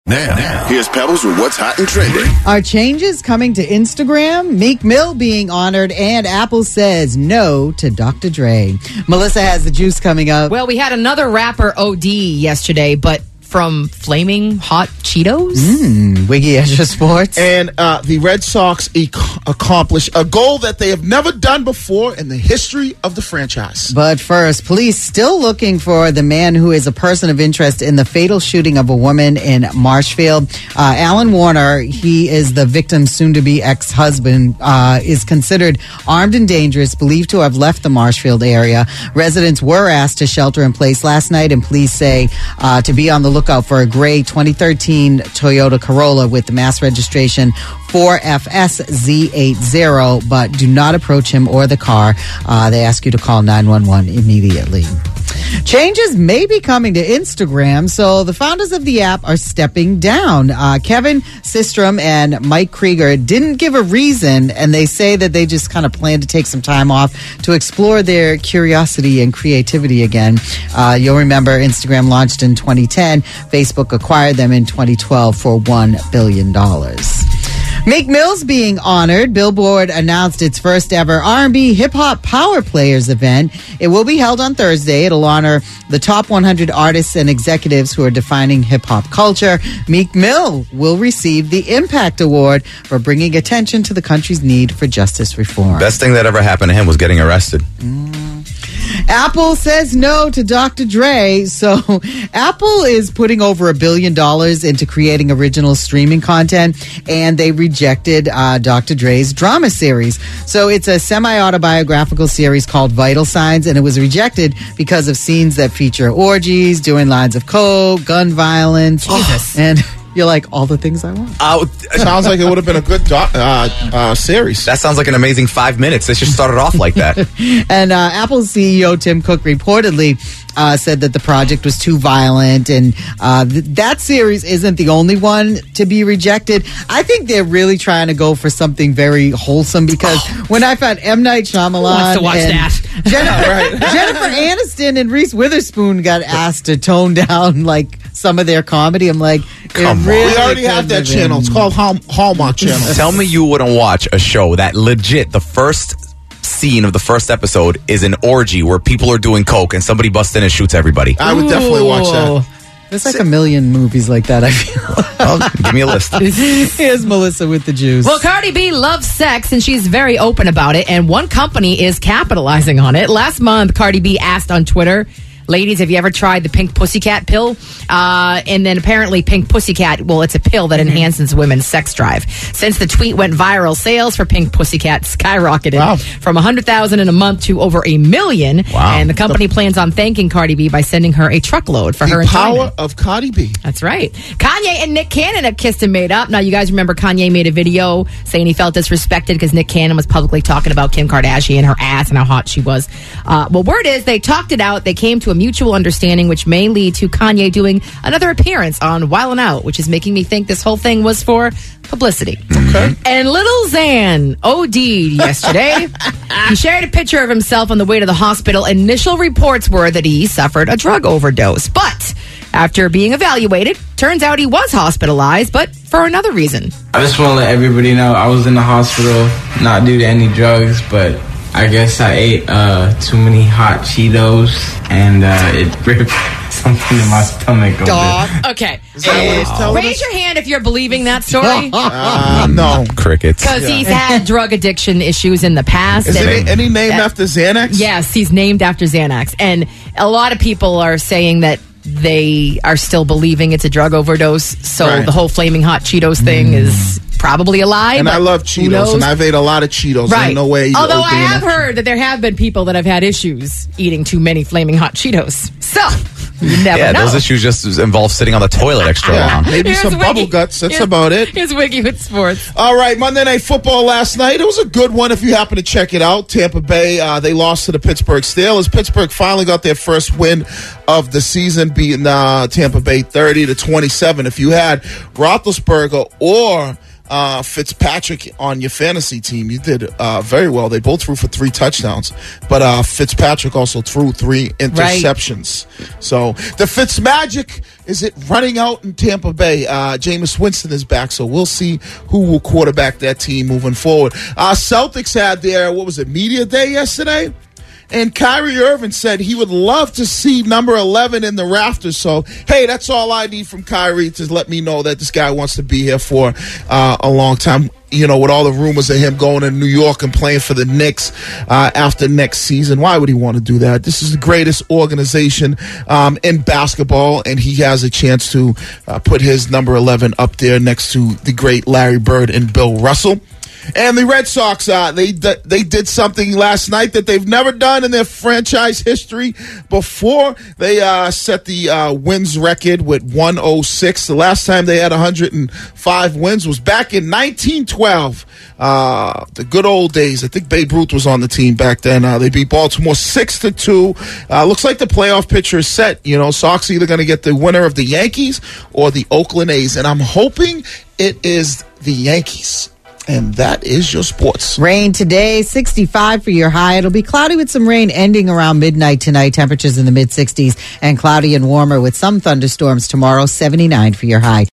Now, here's Pebbles with what's hot and trending. Are changes coming to Instagram? Meek Mill being honored, and Apple says no to Dr. Dre. Melissa has the juice coming up. Well, we had another rapper OD yesterday, but from Flaming Hot Cheetos? Wiggy Extra Sports. And the Red Sox accomplished a goal that they have never done before in the history of the franchise. But first, police still looking for the man who is a person of interest in the fatal shooting of a woman in Marshfield. Alan Warner, he is the victim's soon-to-be ex-husband, is considered armed and dangerous, believed to have left the Marshfield area. Residents were asked to shelter in place last night, and police say to be on the lookout for a gray 2013 Toyota Corolla with the mass registration 4FSZ80, but do not approach him or the car. They ask you to call 911 immediately. Changes may be coming to Instagram, so the founders of the app are stepping down. Kevin Systrom and Mike Krieger didn't give a reason, and they say that they just kind of plan to take some time off to explore their curiosity and creativity again. You'll remember Instagram launched in 2010. Facebook acquired them in 2012 for $1 billion. Meek Mill's being honored. Billboard announced its first ever R&B hip-hop Power Players event. It will be held on Thursday. It'll honor the top 100 artists and executives who are defining hip-hop culture. Meek Mill will receive the Impact Award for bringing attention to the country's need for justice reform. Best thing that ever happened to him was getting arrested. Apple says no to Dr. Dre. So Apple is putting over $1 billion into creating original streaming content, and they rejected Dr. Dre's drama series. So it's a semi-autobiographical series called Vital Signs, and it was rejected because of scenes that feature orgies, doing lines of coke, gun violence. Jesus. And you're like, all the things I want. Sounds like it would have been a good series. That sounds like an amazing 5 minutes. They should start it off like that. And Apple's CEO Tim Cook reportedly said that the project was too violent, and that series isn't the only one to be rejected. I think they're really trying to go for something very wholesome, because when I found M. Night Shyamalan wants to watch and that? Jennifer Aniston and Reese Witherspoon got asked to tone down like some of their comedy, I'm like, Come on. We already have that channel. It's called Hallmark Channel. Tell me you wouldn't watch a show that legit, the first scene of the first episode is an orgy where people are doing coke and somebody busts in and shoots everybody. I would definitely watch that. There's like a million movies like that, I feel. Give me a list. Here's Melissa with the juice. Well, Cardi B loves sex, and she's very open about it, and one company is capitalizing on it. Last month, Cardi B asked on Twitter, ladies, have you ever tried the Pink Pussycat pill? And then apparently Pink Pussycat, well, it's a pill that enhances women's sex drive. Since the tweet went viral, sales for Pink Pussycat skyrocketed from 100,000 in a month to over 1 million. Wow. And the company plans on thanking Cardi B by sending her a truckload for her enjoyment. The power of Cardi B. That's right. Kanye and Nick Cannon have kissed and made up. Now, you guys remember Kanye made a video saying he felt disrespected because Nick Cannon was publicly talking about Kim Kardashian, her ass, and how hot she was. Well, word is they talked it out. They came to a mutual understanding, which may lead to Kanye doing another appearance on Wildin' Out, which is making me think this whole thing was for publicity. Okay. And Little Xan OD'd yesterday. He shared a picture of himself on the way to the hospital. Initial reports were that he suffered a drug overdose, but after being evaluated, turns out he was hospitalized, but for another reason. I just want to let everybody know I was in the hospital, not due to any drugs, but I guess I ate too many hot Cheetos, and it ripped something in my stomach. Okay. Wow. Raise your hand if you're believing that story. No. Crickets. Because he's had drug addiction issues in the past. Is it any name after Xanax? Yes, he's named after Xanax. And a lot of people are saying that they are still believing it's a drug overdose. So the whole Flaming Hot Cheetos thing is probably a lie. And I love Cheetos, and I've ate a lot of Cheetos. Right. There's no way. Although I have heard that there have been people that have had issues eating too many Flaming Hot Cheetos. So, you never know. Those issues just involve sitting on the toilet extra long. Maybe Here's some Wiggy. bubble guts. That's about it. Here's Wiggy with sports. All right, Monday Night Football last night. It was a good one if you happen to check it out. Tampa Bay, they lost to the Pittsburgh Steelers. Pittsburgh finally got their first win of the season, beating Tampa Bay 30-27. If you had Roethlisberger or Fitzpatrick on your fantasy team. You did very well. They both threw for 3 touchdowns, but Fitzpatrick also threw 3 interceptions. Right. So the Fitzmagic, is it running out in Tampa Bay? Jameis Winston is back, so we'll see who will quarterback that team moving forward. Celtics had their, media day yesterday? And Kyrie Irving said he would love to see number 11 in the rafters. So, hey, that's all I need from Kyrie to let me know that this guy wants to be here for a long time. You know, with all the rumors of him going to New York and playing for the Knicks after next season. Why would he want to do that? This is the greatest organization in basketball, and he has a chance to put his number 11 up there next to the great Larry Bird and Bill Russell. And the Red Sox, they did something last night that they've never done in their franchise history before. They set the wins record with 106. The last time they had 105 wins was back in 1912. The good old days. I think Babe Ruth was on the team back then. They beat Baltimore 6-2. Looks like the playoff picture is set. You know, Sox are either going to get the winner of the Yankees or the Oakland A's. And I'm hoping it is the Yankees. And that is your sports. Rain today, 65 for your high. It'll be cloudy with some rain ending around midnight tonight. Temperatures in the mid-60s and cloudy and warmer with some thunderstorms tomorrow, 79 for your high.